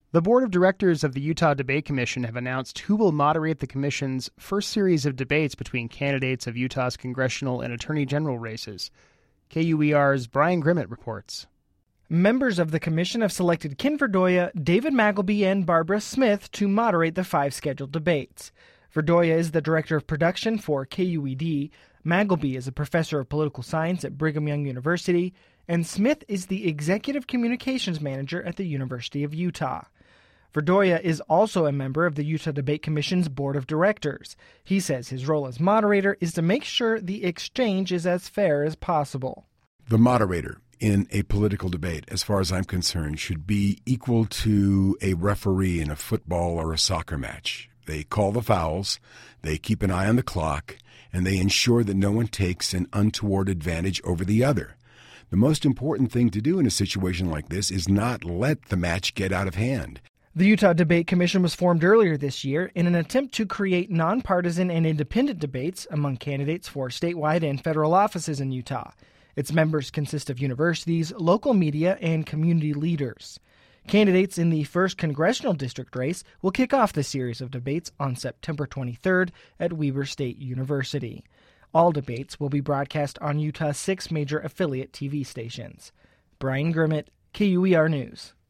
The board of directors of the Utah Debate Commission have announced who will moderate the commission's first series of debates between candidates of Utah's congressional and attorney general races. KUER's Brian Grimmett reports. Members of the commission have selected Ken Verdoya, David Magleby, and Barbara Smith to moderate the 5 scheduled debates. Verdoya is the director of production for KUED, Magleby is a professor of political science at Brigham Young University, and Smith is the executive communications manager at the University of Utah. Verdoya is also a member of the Utah Debate Commission's board of directors. He says his role as moderator is to make sure the exchange is as fair as possible. The moderator in a political debate, as far as I'm concerned, should be equal to a referee in a football or a soccer match. They call the fouls, they keep an eye on the clock, and they ensure that no one takes an untoward advantage over the other. The most important thing to do in a situation like this is not let the match get out of hand. The Utah Debate Commission was formed earlier this year in an attempt to create nonpartisan and independent debates among candidates for statewide and federal offices in Utah. Its members consist of universities, local media, and community leaders. Candidates in the 1st Congressional District race will kick off the series of debates on September 23rd at Weber State University. All debates will be broadcast on Utah's 6 major affiliate TV stations. Brian Grimmett, KUER News.